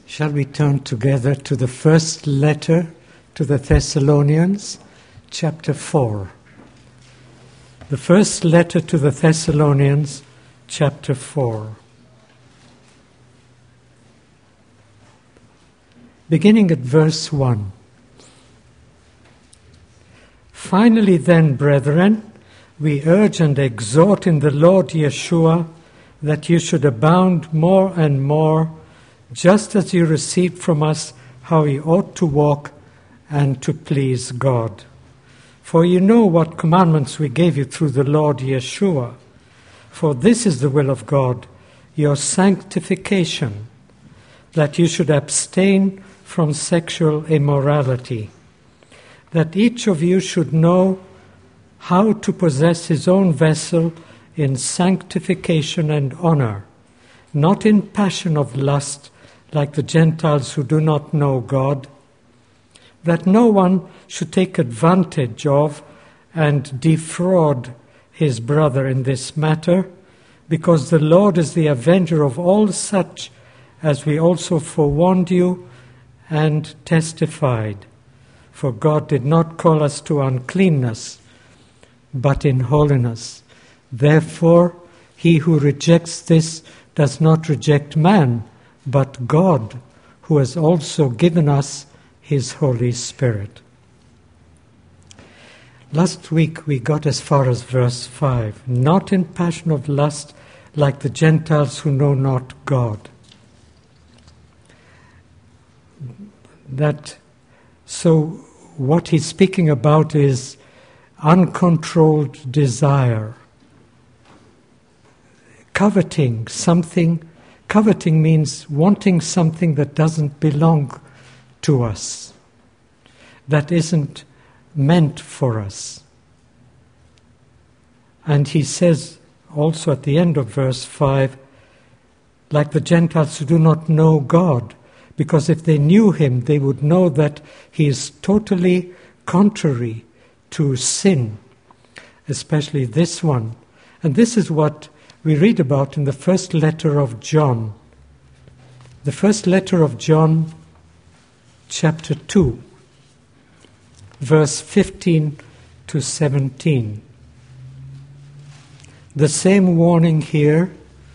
Shall we turn together to the first letter to the Thessalonians, chapter 4. The first letter to the Thessalonians, chapter 4. Beginning at verse 1. Finally then, brethren, we urge and exhort in the Lord Yeshua that you should abound more and more, just as you received from us how you ought to walk and to please God. For you know what commandments we gave you through the Lord Yeshua. For this is the will of God, your sanctification, that you should abstain from sexual immorality, that each of you should know how to possess his own vessel in sanctification and honor, not in passion of lust, like the Gentiles who do not know God, that no one should take advantage of and defraud his brother in this matter, because the Lord is the avenger of all such, as we also forewarned you and testified. For God did not call us to uncleanness, but in holiness. Therefore, he who rejects this does not reject man, but God, who has also given us his Holy Spirit. Last week we got as far as verse 5. Not in passion of lust, like the Gentiles who know not God. So what he's speaking about is uncontrolled desire. Coveting something. Coveting means wanting something that doesn't belong to us, that isn't meant for us. And he says also at the end of verse 5, like the Gentiles who do not know God, because if they knew him, they would know that he is totally contrary to sin, especially this one. And this is what we read about in the first letter of John. The first letter of John, chapter 2, verse 15 to 17. The same warning here.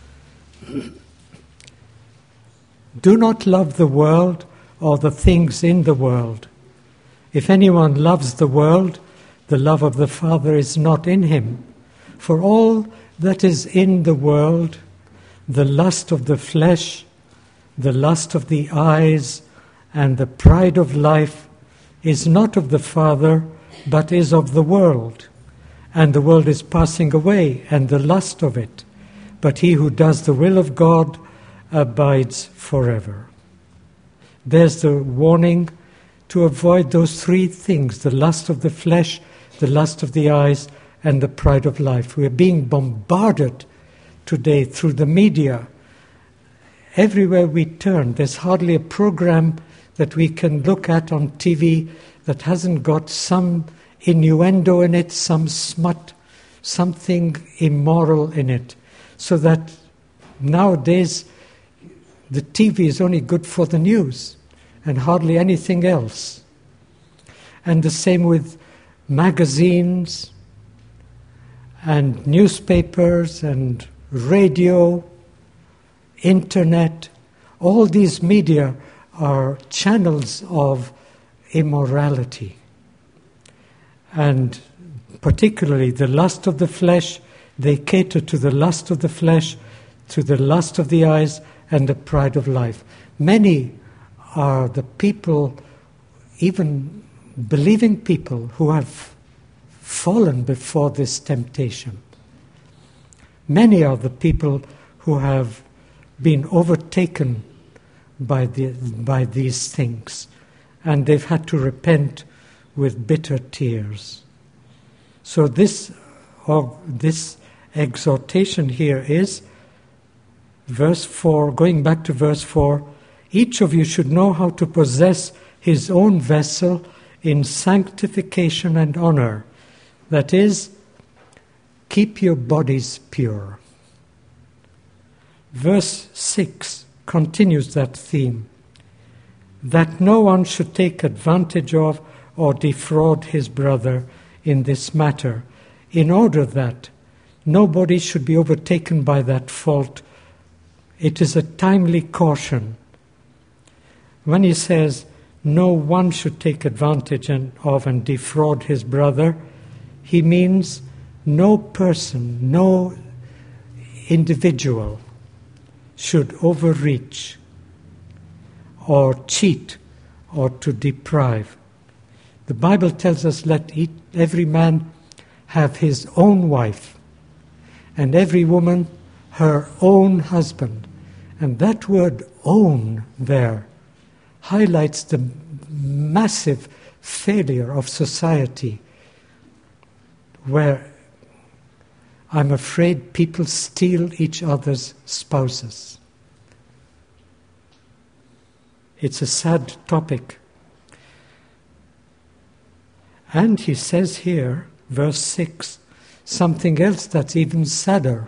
Do not love the world or the things in the world. If anyone loves the world, the love of the Father is not in him. For all that is in the world, the lust of the flesh, the lust of the eyes, and the pride of life is not of the Father, but is of the world. And the world is passing away, and the lust of it. But he who does the will of God abides forever. There's the warning to avoid those three things: the lust of the flesh, the lust of the eyes, and the pride of life. We're being bombarded today through the media. Everywhere we turn, there's hardly a program that we can look at on TV that hasn't got some innuendo in it, some smut, something immoral in it. So that nowadays the TV is only good for the news and hardly anything else. And the same with magazines and newspapers and radio, internet. All these media are channels of immorality. And particularly the lust of the flesh, they cater to the lust of the flesh, to the lust of the eyes, and the pride of life. Many are the people, even believing people, who have fallen before this temptation. Many are the people who have been overtaken by these things, and they've had to repent with bitter tears. So this exhortation here is verse 4, going back to verse 4, each of you should know how to possess his own vessel in sanctification and honor. That is, keep your bodies pure. Verse 6 continues that theme. that no one should take advantage of or defraud his brother in this matter, in order that nobody should be overtaken by that fault. It is a timely caution. When he says no one should take advantage of and defraud his brother, he means no person, no individual should overreach or cheat or to deprive. The Bible tells us, let every man have his own wife, and every woman her own husband. And that word own there highlights the massive failure of society, where I'm afraid people steal each other's spouses. It's a sad topic. And he says here, verse 6, something else that's even sadder.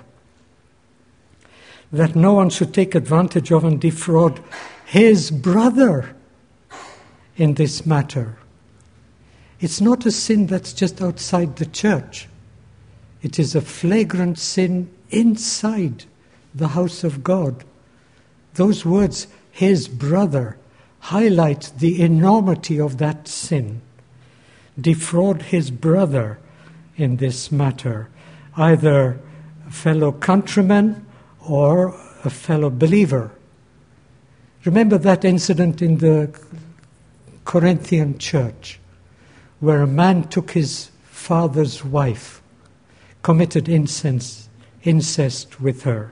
That no one should take advantage of and defraud his brother in this matter. It's not a sin that's just outside the church. It is a flagrant sin inside the house of God. Those words, his brother, highlight the enormity of that sin. Defraud his brother in this matter, either a fellow countryman or a fellow believer. Remember that incident in the Corinthian church where a man took his father's wife, committed incest with her.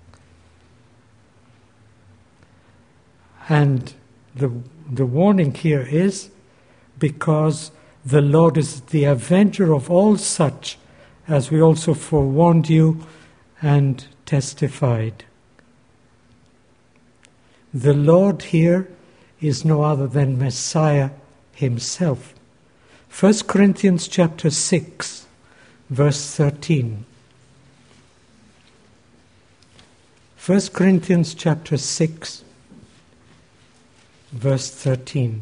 And the warning here is, because the Lord is the avenger of all such, as we also forewarned you and testified. The Lord here is no other than Messiah himself. 1 Corinthians chapter 6, verse 13. 1 Corinthians chapter 6, verse 13.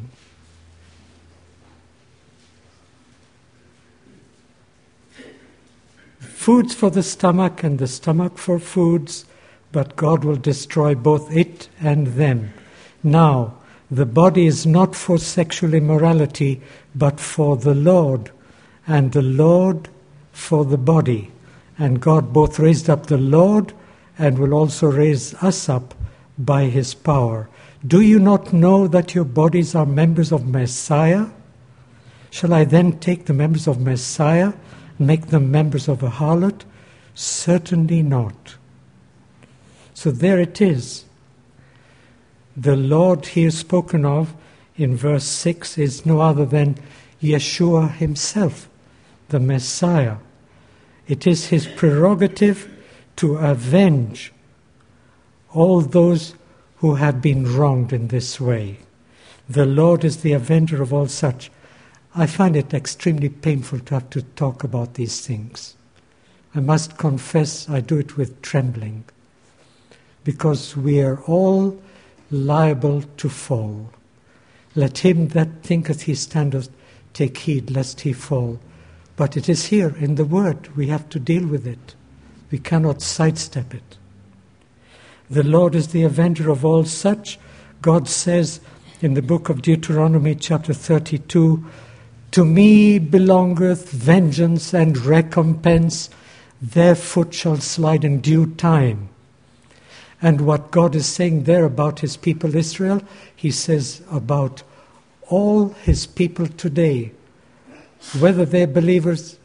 Foods for the stomach and the stomach for foods, but God will destroy both it and them. Now, the body is not for sexual immorality, but for the Lord, and the Lord for the body. And God both raised up the Lord and will also raise us up by his power. Do you not know that your bodies are members of Messiah? Shall I then take the members of Messiah and make them members of a harlot? Certainly not. So there it is. The Lord here spoken of in verse 6 is no other than Yeshua himself, the Messiah. It is his prerogative to avenge all those who have been wronged in this way. The Lord is the avenger of all such. I find it extremely painful to have to talk about these things. I must confess I do it with trembling, because we are all liable to fall. Let him that thinketh he standeth take heed lest he fall. But it is here in the Word. We have to deal with it. We cannot sidestep it. The Lord is the avenger of all such. God says in the book of Deuteronomy chapter 32, to me belongeth vengeance and recompense. Their foot shall slide in due time. And what God is saying there about his people Israel, he says about all his people today, whether they're believers,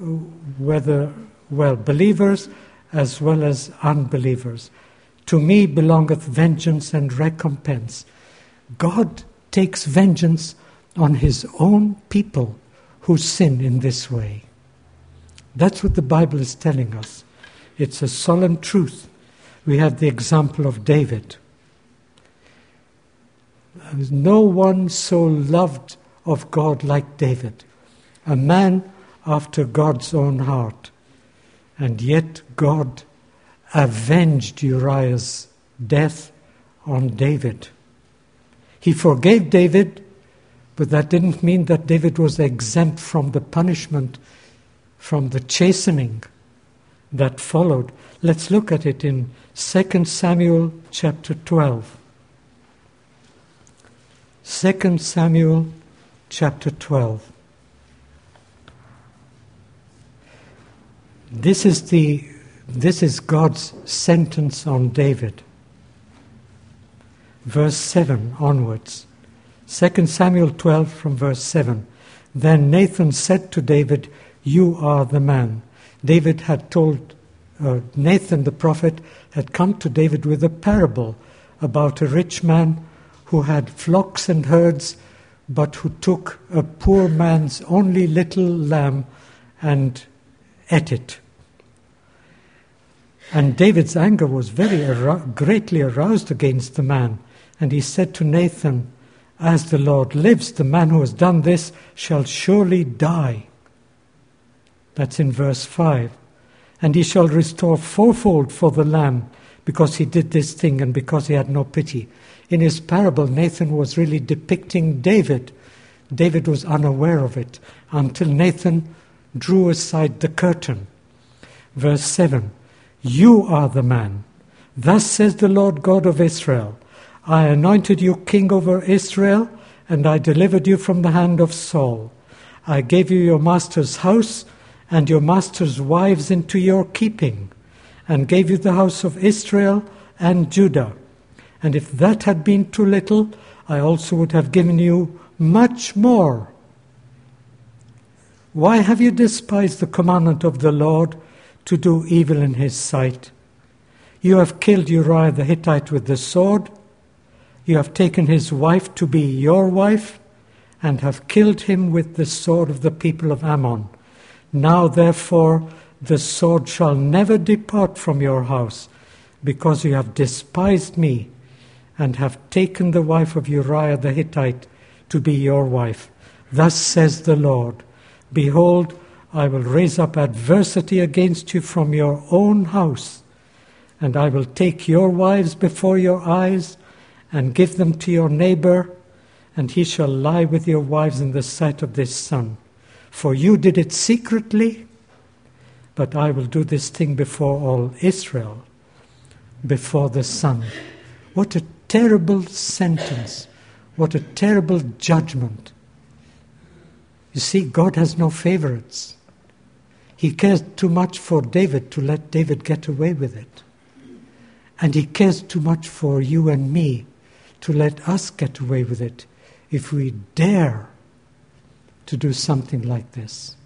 believers as well as unbelievers. To me belongeth vengeance and recompense. God takes vengeance on his own people who sin in this way. That's what the Bible is telling us. It's a solemn truth. We have the example of David. There's no one so loved of God like David, a man after God's own heart. And yet God avenged Uriah's death on David. He forgave David, but that didn't mean that David was exempt from the punishment, from the chastening that followed. Let's look at it in 2 Samuel chapter 12. 2 Samuel chapter 12. This is God's sentence on David. Verse 7 onwards. 2 Samuel 12 from verse 7. Then Nathan said to David, "You are the man." David had told, Nathan the prophet had come to David with a parable about a rich man who had flocks and herds, but who took a poor man's only little lamb and ate it. And David's anger was greatly aroused against the man. And he said to Nathan, "As the Lord lives, the man who has done this shall surely die." That's in verse 5. "And he shall restore fourfold for the lamb, because he did this thing and because he had no pity." In his parable, Nathan was really depicting David. David was unaware of it until Nathan drew aside the curtain. Verse 7. "You are the man. Thus says the Lord God of Israel, I anointed you king over Israel, and I delivered you from the hand of Saul. I gave you your master's house and your master's wives into your keeping, and gave you the house of Israel and Judah. And if that had been too little, I also would have given you much more. Why have you despised the commandment of the Lord to do evil in his sight? You have killed Uriah the Hittite with the sword. You have taken his wife to be your wife, and have killed him with the sword of the people of Ammon. Now, therefore, the sword shall never depart from your house, because you have despised me, and have taken the wife of Uriah the Hittite to be your wife. Thus says the Lord, Behold, I will raise up adversity against you from your own house, and I will take your wives before your eyes, and give them to your neighbor, and he shall lie with your wives in the sight of this sun. For you did it secretly, but I will do this thing before all Israel, before the sun." What a terrible sentence. What a terrible judgment. You see, God has no favorites. He cares too much for David to let David get away with it. And he cares too much for you and me to let us get away with it if we dare to do something like this.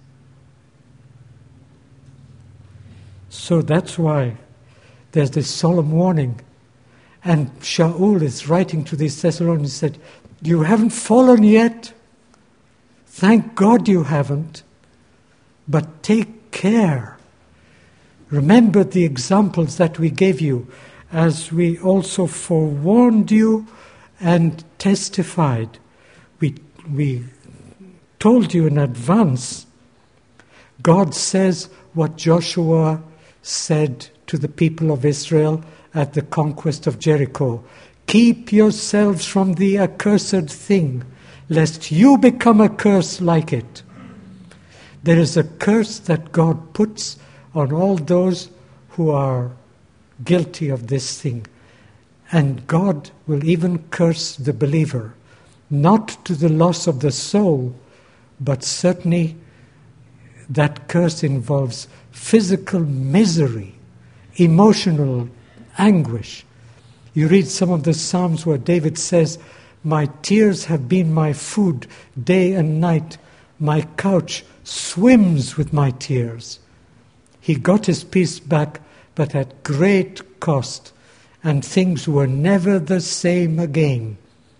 So that's why there's this solemn warning. And Shaul is writing to these Thessalonians, said, "You haven't fallen yet. Thank God you haven't. But take care. Remember the examples that we gave you, as we also forewarned you and testified." We told you in advance. God says what Joshua said to the people of Israel at the conquest of Jericho. "Keep yourselves from the accursed thing, lest you become a curse like it." There is a curse that God puts on all those who are guilty of this thing. And God will even curse the believer, not to the loss of the soul, but certainly that curse involves physical misery, emotional anguish. You read some of the Psalms where David says, "My tears have been my food day and night. My couch swims with my tears." He got his peace back, but at great cost, and things were never the same again.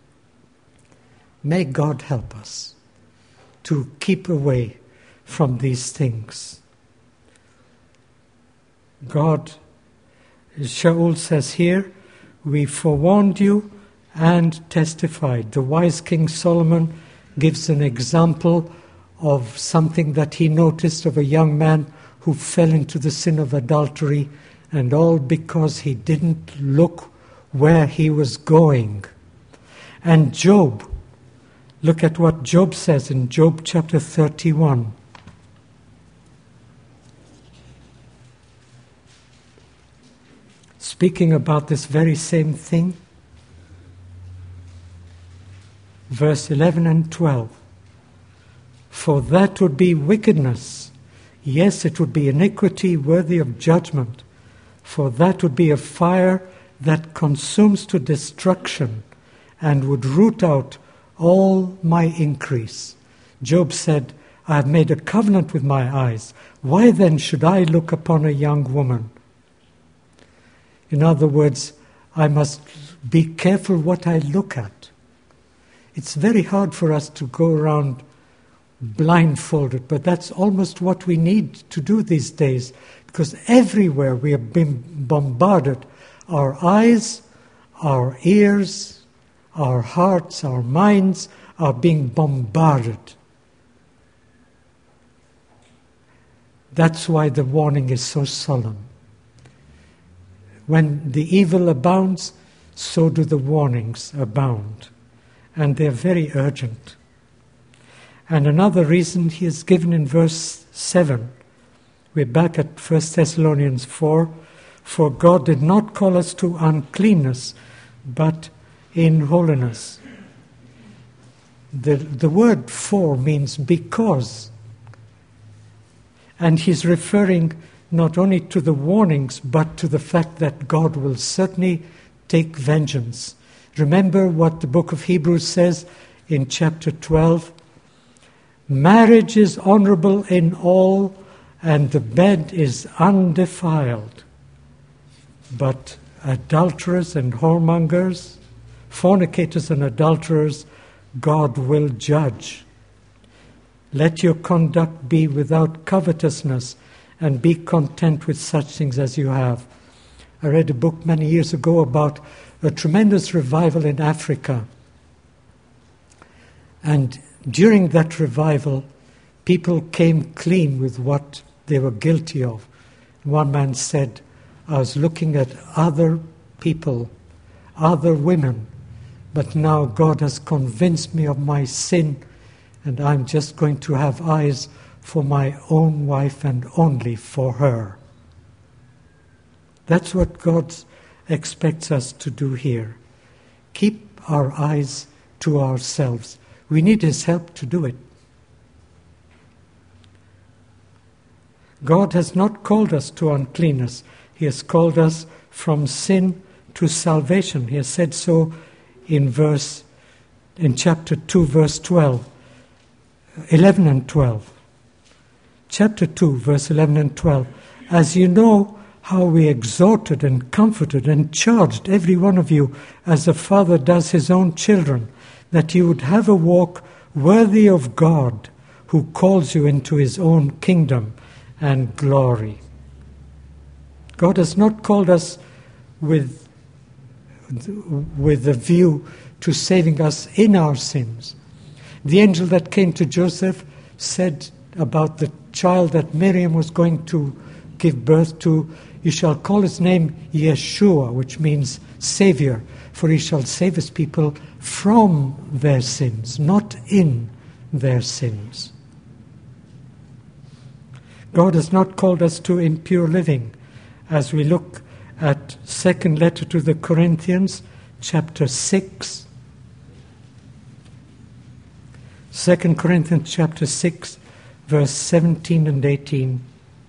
May God help us to keep away from these things. God, Shaul says here, "We forewarned you and testified." The wise King Solomon gives an example of something that he noticed of a young man who fell into the sin of adultery, and all because he didn't look where he was going. And Job, look at what Job says in Job chapter 31. Speaking about this very same thing, verse 11 and 12. For that would be wickedness. Yes, it would be iniquity worthy of judgment. For that would be a fire that consumes to destruction and would root out all my increase. Job said, I have made a covenant with my eyes. Why then should I look upon a young woman? In other words, I must be careful what I look at. It's very hard for us to go around blindfolded, but that's almost what we need to do these days, because everywhere we have been bombarded. Our eyes, our ears, our hearts, our minds are being bombarded. That's why the warning is so solemn. When the evil abounds, so do the warnings abound. And they're very urgent. And another reason he is given in verse 7. We're back at 1 Thessalonians 4. For God did not call us to uncleanness, but in holiness. The word for means because. And he's referring not only to the warnings, but to the fact that God will certainly take vengeance. Remember what the book of Hebrews says in chapter 12. Marriage is honorable in all, and the bed is undefiled. But adulterers and whoremongers, fornicators and adulterers, God will judge. Let your conduct be without covetousness, and be content with such things as you have. I read a book many years ago about a tremendous revival in Africa. And during that revival, people came clean with what they were guilty of. One man said, I was looking at other people, other women, but now God has convinced me of my sin, and I'm just going to have eyes for my own wife and only for her. That's what God expects us to do here. Keep our eyes to ourselves. We need His help to do it. God has not called us to uncleanness. He has called us from sin to salvation. He has said so in chapter 2, verse 12, 11 and 12. Chapter 2, verse 11 and 12. As you know how we exhorted and comforted and charged every one of you as a father does his own children, that you would have a walk worthy of God, who calls you into His own kingdom and glory. God has not called us with a view to saving us in our sins. The angel that came to Joseph said about the child that Miriam was going to give birth to, you shall call his name Yeshua, which means Savior, for he shall save his people from their sins, not in their sins. God has not called us to impure living. As we look at second letter to the Corinthians, chapter 6. 2 Corinthians chapter 6, verse 17 and 18.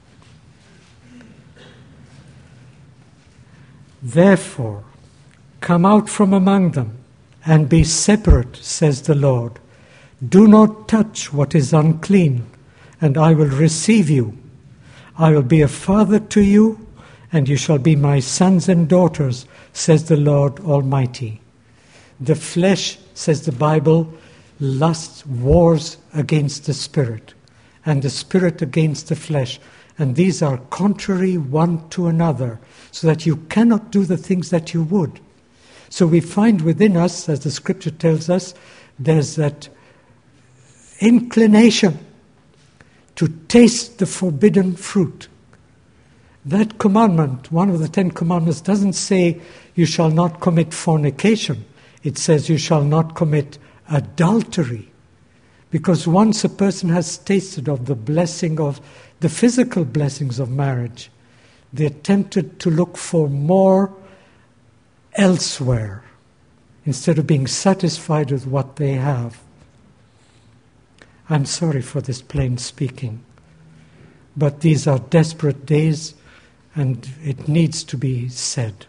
Therefore, come out from among them and be separate, says the Lord. Do not touch what is unclean, and I will receive you. I will be a father to you, and you shall be my sons and daughters, says the Lord Almighty. The flesh, says the Bible, lusts, wars against the spirit, and the spirit against the flesh. And these are contrary one to another, so that you cannot do the things that you would. So we find within us, as the scripture tells us, there's that inclination to taste the forbidden fruit. That commandment, one of the 10 commandments, doesn't say you shall not commit fornication. it says you shall not commit adultery. Because once a person has tasted of the blessing of the physical blessings of marriage, they're tempted to look for more elsewhere instead of being satisfied with what they have. I'm sorry for this plain speaking, but these are desperate days and it needs to be said.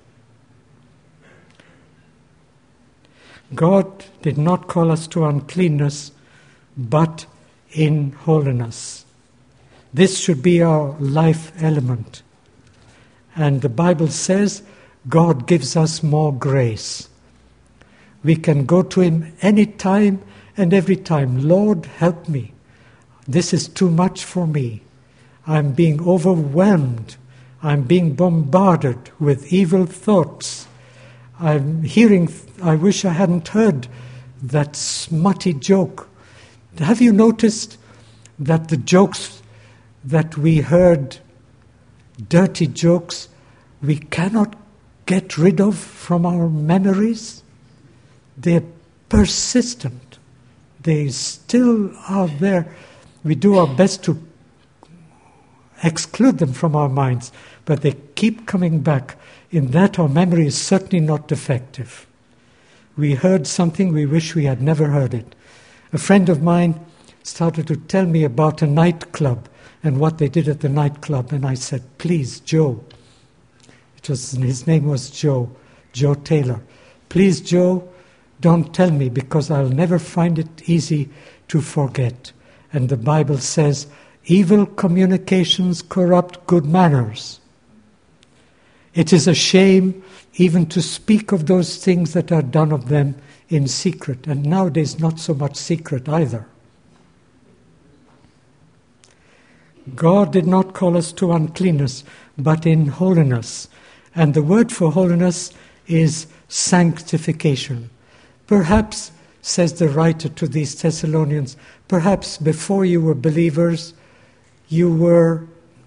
God did not call us to uncleanness, but in holiness. This should be our life element. And the Bible says God gives us more grace. We can go to Him any time and every time. Lord, help me. This is too much for me. I'm being overwhelmed. I'm being bombarded with evil thoughts. I'm hearing, I wish I hadn't heard that smutty joke. Have you noticed that the jokes that we heard, dirty jokes, we cannot get rid of from our memories? They're persistent. They still are there. We do our best to exclude them from our minds, but they keep coming back. In that, our memory is certainly not defective. We heard something, we wish we had never heard it. A friend of mine started to tell me about a nightclub and what they did at the nightclub, and I said, please, Joe. His name was Joe Taylor. Please, Joe, don't tell me, because I'll never find it easy to forget. And the Bible says, evil communications corrupt good manners. It is a shame even to speak of those things that are done of them in secret. And nowadays, not so much secret either. God did not call us to uncleanness, but in holiness. And the word for holiness is sanctification. Perhaps, says the writer to these Thessalonians, perhaps before you were believers, you were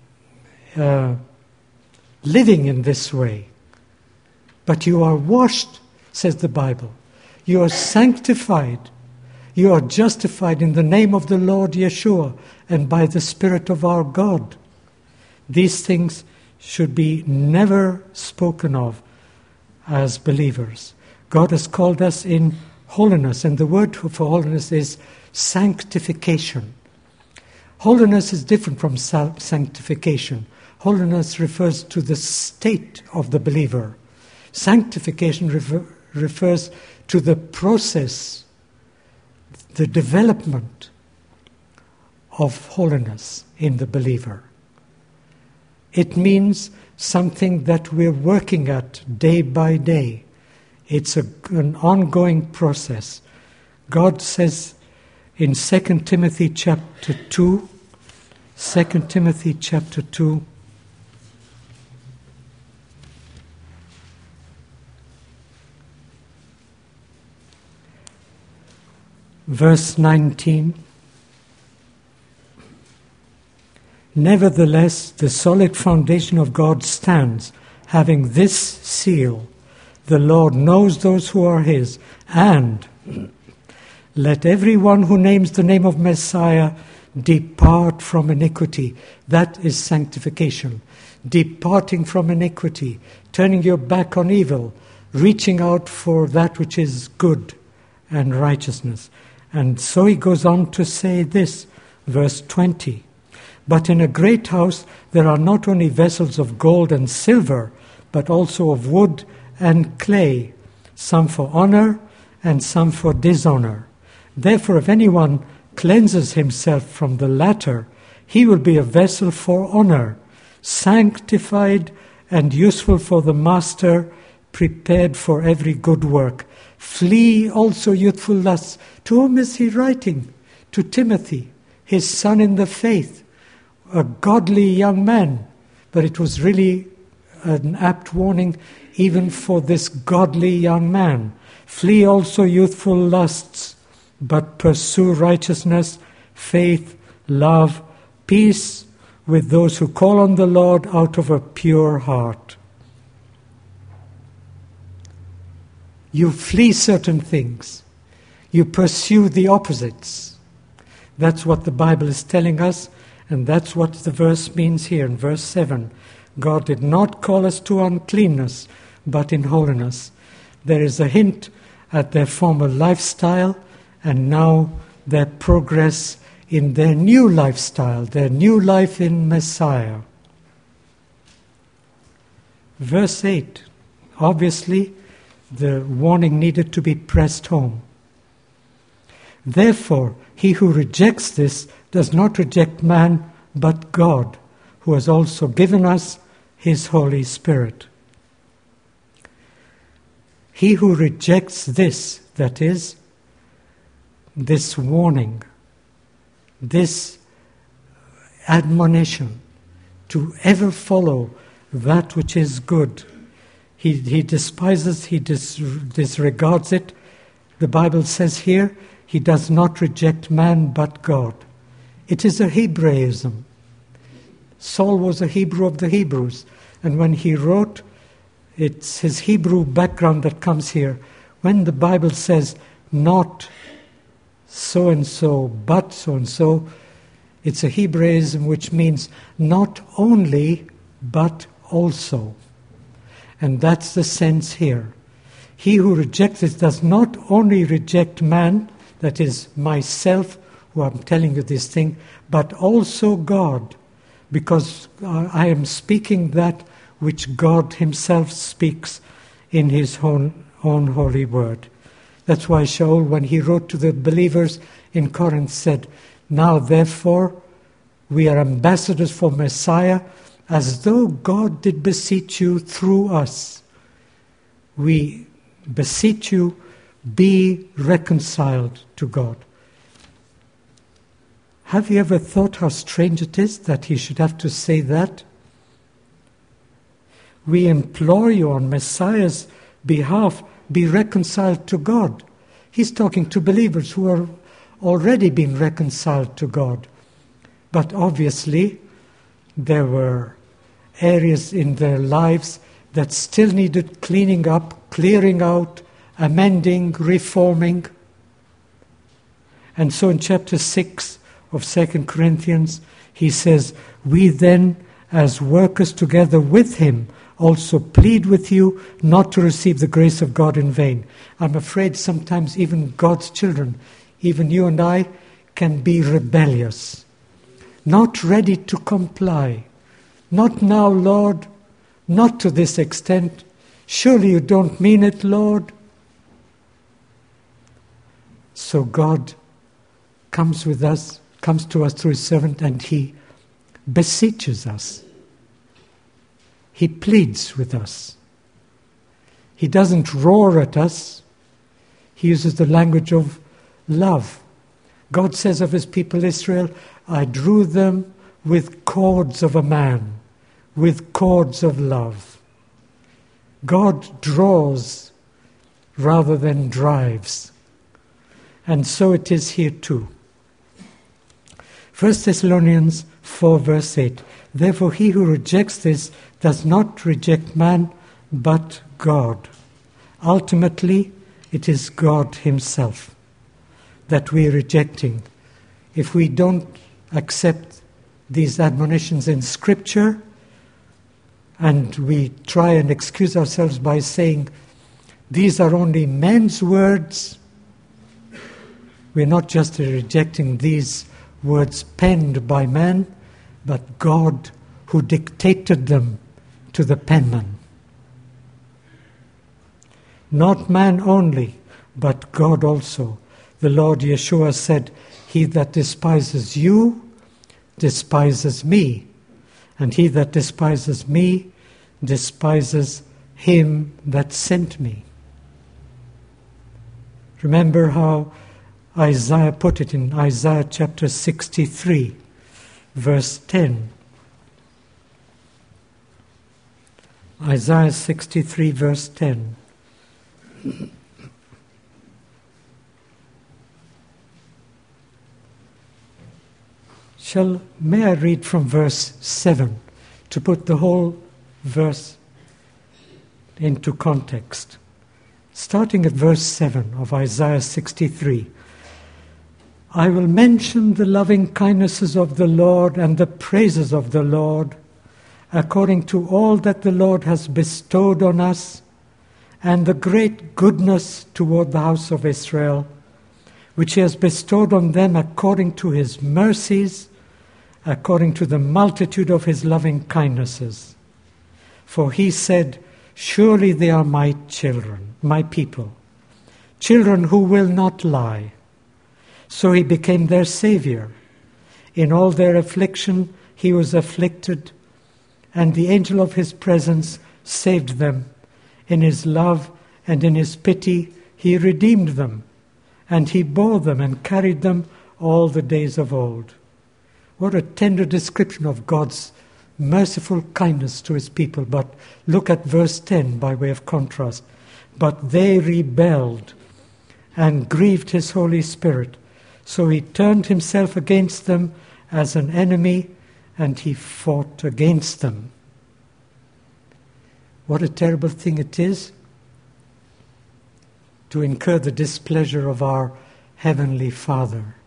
living in this way. But you are washed, says the Bible. You are sanctified. You are justified in the name of the Lord Yeshua and by the Spirit of our God. These things should be never spoken of as believers. God has called us in holiness, and the word for holiness is sanctification. Holiness is different from sanctification. Holiness refers to the state of the believer. Sanctification refers to the process, the development of holiness in the believer. It means something that we're working at day by day. It's an ongoing process. God says in 2 Timothy chapter 2, 2 Timothy chapter 2, verse 19, nevertheless, the solid foundation of God stands, having this seal, the Lord knows those who are His, and let everyone who names the name of Messiah depart from iniquity. That is sanctification. Departing from iniquity, turning your back on evil, reaching out for that which is good and righteousness. And so he goes on to say this, verse 20. But in a great house there are not only vessels of gold and silver, but also of wood and clay, some for honor and some for dishonor. Therefore, if anyone cleanses himself from the latter, he will be a vessel for honor, sanctified and useful for the master, prepared for every good work. Flee also youthful lusts. To whom is he writing? To Timothy, his son in the faith, a godly young man. But it was really an apt warning even for this godly young man. Flee also youthful lusts, but pursue righteousness, faith, love, peace with those who call on the Lord out of a pure heart. You flee certain things. You pursue the opposites. That's what the Bible is telling us, and that's what the verse means here in verse 7. God did not call us to uncleanness, but in holiness. There is a hint at their former lifestyle, and now their progress in their new lifestyle, their new life in Messiah. Verse 8, obviously the warning needed to be pressed home. Therefore, he who rejects this does not reject man, but God, who has also given us his Holy Spirit. He who rejects this, that is, this warning, this admonition to ever follow that which is good, he despises, he disregards it. The Bible says here, he does not reject man but God. It is a Hebraism. Saul was a Hebrew of the Hebrews, and when he wrote, it's his Hebrew background that comes here. When the Bible says, not so-and-so, but so-and-so, it's a Hebraism which means not only, but also. And that's the sense here. He who rejects it does not only reject man, that is myself, who I'm telling you this thing, but also God, because I am speaking that which God himself speaks in his own holy word. That's why Shaul, when he wrote to the believers in Corinth, said, now therefore we are ambassadors for Messiah, as though God did beseech you through us. We beseech you, be reconciled to God. Have you ever thought how strange it is that he should have to say that? We implore you on Messiah's behalf, be reconciled to God. He's talking to believers who are already been reconciled to God. But obviously, there were areas in their lives that still needed cleaning up, clearing out, amending, reforming. And so in chapter 6 of 2 Corinthians, he says, we then, as workers together with him, also plead with you not to receive the grace of God in vain. I'm afraid sometimes even God's children, even you and I, can be rebellious, not ready to comply. Not now, Lord, not to this extent. Surely you don't mean it, Lord. So God comes to us through his servant, and he beseeches us. He pleads with us. He doesn't roar at us. He uses the language of love. God says of his people Israel, I drew them with cords of a man, with cords of love. God draws rather than drives. And so it is here too. 1 Thessalonians 4 verse 8. Therefore he who rejects this does not reject man, but God. Ultimately, it is God himself that we are rejecting. If we don't accept these admonitions in Scripture, and we try and excuse ourselves by saying, these are only men's words, we're not just rejecting these words penned by man, but God who dictated them to the penman. Not man only, but God also. The Lord Yeshua said, he that despises you, despises me. And he that despises me, despises him that sent me. Remember how Isaiah put it in Isaiah chapter 63, verse 10. Isaiah 63, verse 10. May I read from verse 7 to put the whole verse into context? starting at verse 7 of Isaiah 63. I will mention the loving kindnesses of the Lord and the praises of the Lord, according to all that the Lord has bestowed on us, and the great goodness toward the house of Israel, which he has bestowed on them according to his mercies, according to the multitude of his loving kindnesses. For he said, surely they are my children, my people, children who will not lie. So he became their Savior. In all their affliction he was afflicted, and the angel of his presence saved them. In his love and in his pity he redeemed them, and he bore them and carried them all the days of old. What a tender description of God's merciful kindness to his people. But look at verse 10 by way of contrast. But they rebelled and grieved his Holy Spirit. So he turned himself against them as an enemy, and he fought against them. What a terrible thing it is to incur the displeasure of our Heavenly Father.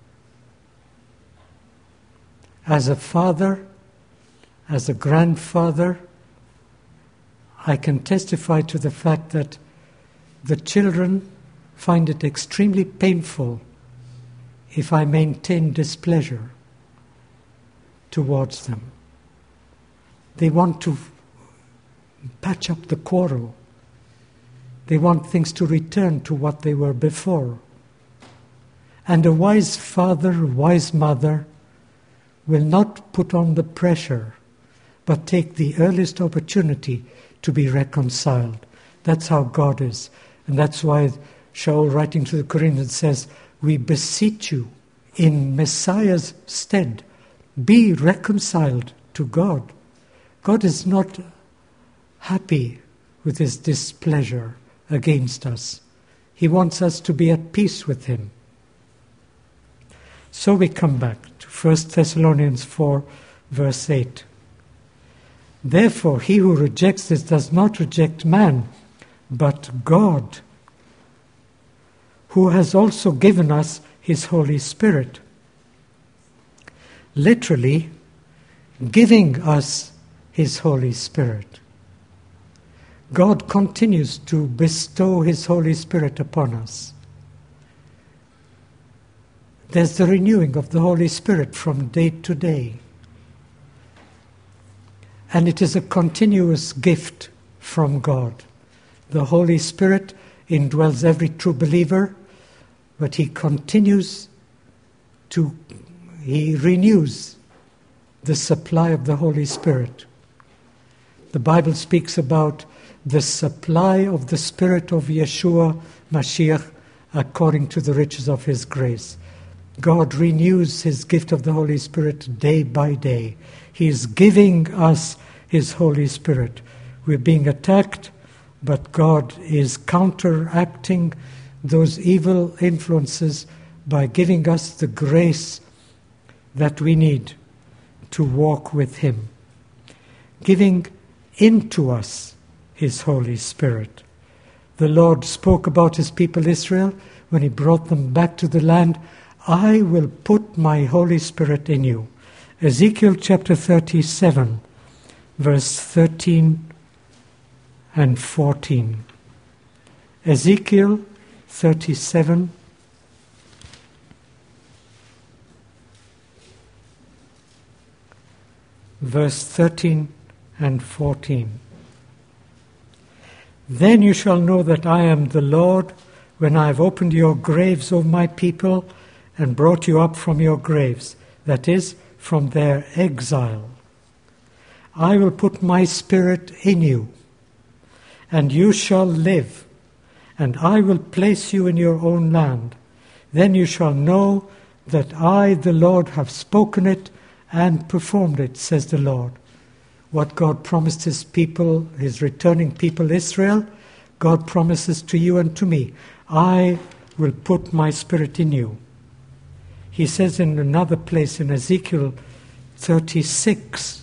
As a father, as a grandfather, I can testify to the fact that the children find it extremely painful if I maintain displeasure towards them. They want to patch up the quarrel. They want things to return to what they were before. And a wise father, a wise mother will not put on the pressure, but take the earliest opportunity to be reconciled. That's how God is. And that's why Shaul, writing to the Corinthians, says, we beseech you in Messiah's stead, be reconciled to God. God is not happy with his displeasure against us. He wants us to be at peace with him. So we come back to 1 Thessalonians 4, verse 8. Therefore, he who rejects this does not reject man, but God, who has also given us his Holy Spirit. Literally, giving us his Holy Spirit. God continues to bestow his Holy Spirit upon us. There's the renewing of the Holy Spirit from day to day. And it is a continuous gift from God. The Holy Spirit indwells every true believer, but he renews the supply of the Holy Spirit. The Bible speaks about the supply of the Spirit of Yeshua Mashiach according to the riches of his grace. God renews his gift of the Holy Spirit day by day. He is giving us his Holy Spirit. We're being attacked, but God is counteracting those evil influences by giving us the grace that we need to walk with him. Giving into us his Holy Spirit. The Lord spoke about his people Israel when he brought them back to the land. I will put my Holy Spirit in you. Ezekiel chapter 37, verse 13 and 14. Ezekiel 37, verse 13 and 14. Then you shall know that I am the Lord when I have opened your graves, O my people, and brought you up from your graves, that is, from their exile. I will put my Spirit in you, and you shall live, and I will place you in your own land. Then you shall know that I, the Lord, have spoken it and performed it, says the Lord. What God promised his people, his returning people Israel, God promises to you and to me. I will put my Spirit in you. He says in another place in Ezekiel 36,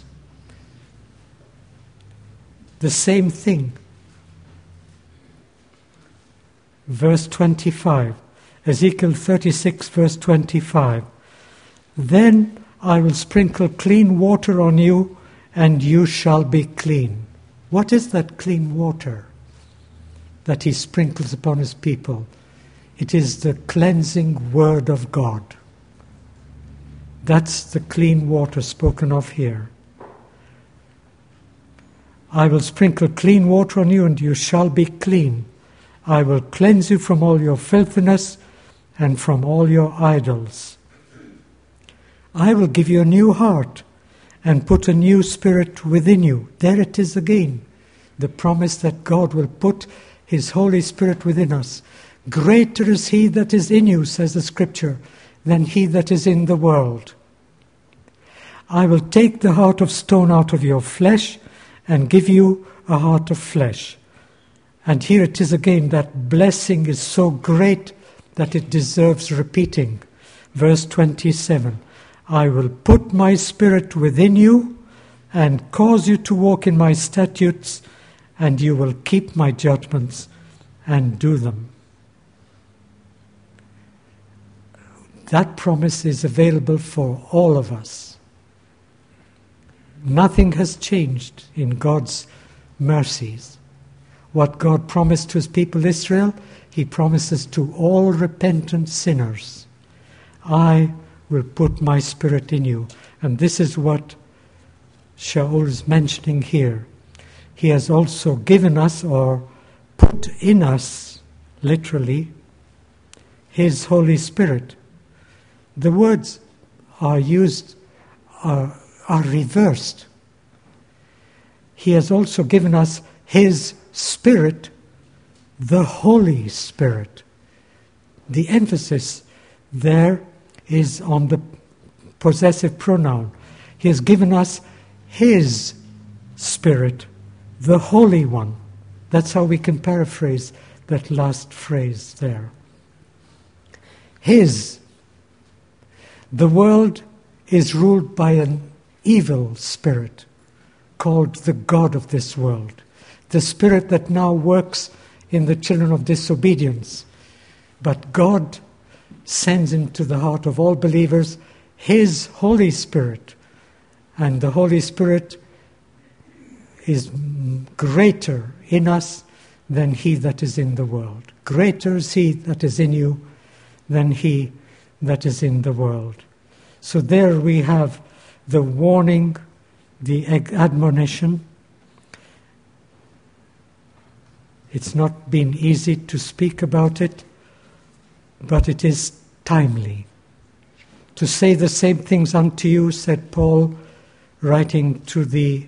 the same thing. verse 25. Ezekiel 36, verse 25. Then I will sprinkle clean water on you, and you shall be clean. What is that clean water that he sprinkles upon his people? It is the cleansing word of God. That's the clean water spoken of here. I will sprinkle clean water on you, and you shall be clean. I will cleanse you from all your filthiness and from all your idols. I will give you a new heart and put a new spirit within you. There it is again, the promise that God will put His Holy Spirit within us. Greater is He that is in you, says the Scripture, than he that is in the world. I will take the heart of stone out of your flesh and give you a heart of flesh. And here it is again, that blessing is so great that it deserves repeating. Verse 27, I will put my spirit within you and cause you to walk in my statutes, and you will keep my judgments and do them. That promise is available for all of us. Nothing has changed in God's mercies. What God promised to His people Israel, He promises to all repentant sinners. I will put my spirit in you. And this is what Shaul is mentioning here. He has also given us, or put in us, literally, His Holy Spirit. The words are used, are reversed. He has also given us His Spirit, the Holy Spirit. The emphasis there is on the possessive pronoun. He has given us His Spirit, the Holy One. That's how we can paraphrase that last phrase there. His. The world is ruled by an evil spirit called the God of this world, the spirit that now works in the children of disobedience. But God sends into the heart of all believers His Holy Spirit, and the Holy Spirit is greater in us than he that is in the world. Greater is He that is in you than he that is in the world. So there we have the warning, the admonition. It's not been easy to speak about it, but it is timely. To say the same things unto you, said Paul, writing to the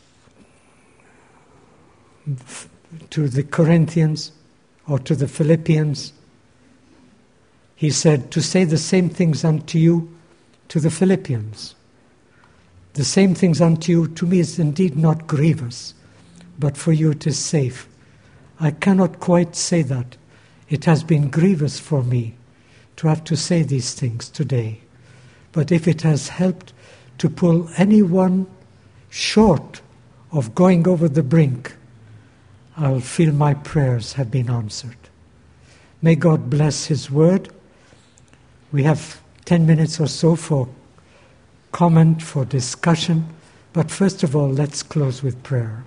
Corinthians or to the Philippians. He said, to say the same things unto you to the Philippians. The same things unto you to me is indeed not grievous, but for you it is safe. I cannot quite say that. It has been grievous for me to have to say these things today. But if it has helped to pull anyone short of going over the brink, I'll feel my prayers have been answered. May God bless His word. We have 10 minutes or so for comment, for discussion. But first of all, let's close with prayer.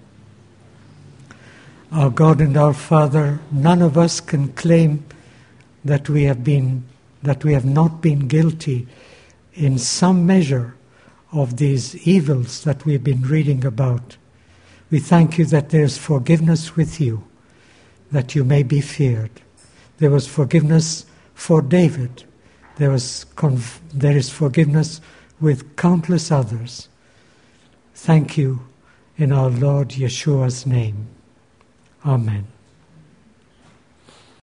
Our God and our Father, none of us can claim that we have not been guilty in some measure of these evils that we've been reading about. We thank you that there's forgiveness with you, that you may be feared. There was forgiveness for David. There is forgiveness with countless others. Thank you in our Lord Yeshua's name. Amen.